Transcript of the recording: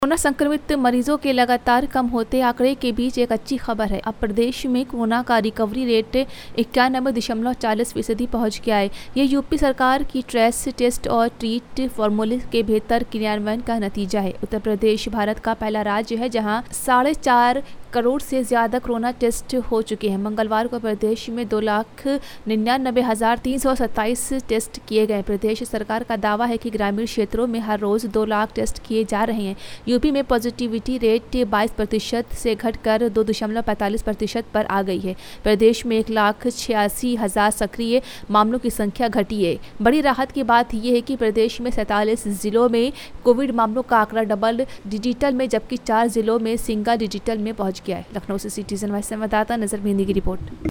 Corona संक्रमित मरीजों के लगातार कम होते आंकड़े के बीच एक अच्छी खबर है। अब प्रदेश में कोरोना का रिकवरी रेट 91.40% पहुंच गया है। ये यूपी सरकार की ट्रेस, टेस्ट और ट्रीट फॉर्मूले के बेहतर क्रियान्वयन का नतीजा है। उत्तर प्रदेश भारत का पहला राज्य है जहां 4.5 करोड़ से ज़्यादा कोरोना टेस्ट हो चुके हैं। मंगलवार को प्रदेश में 2,99,327 टेस्ट किए गए। प्रदेश सरकार का दावा है कि ग्रामीण क्षेत्रों में हर रोज़ 2 लाख टेस्ट किए जा रहे हैं। यूपी में पॉजिटिविटी रेट 22% से घटकर 2.45% पर आ गई है। प्रदेश में 1,86,000 सक्रिय मामलों की संख्या घटी है। बड़ी राहत की बात यह है कि प्रदेश में 47 जिलों में कोविड मामलों का आंकड़ा डबल डिजिटल में, जबकि 4 जिलों में सिंगल डिजिटल में पहुंच गया है। लखनऊ से सिटीजन वाइस संवाददाता नजर मेहंदी की रिपोर्ट।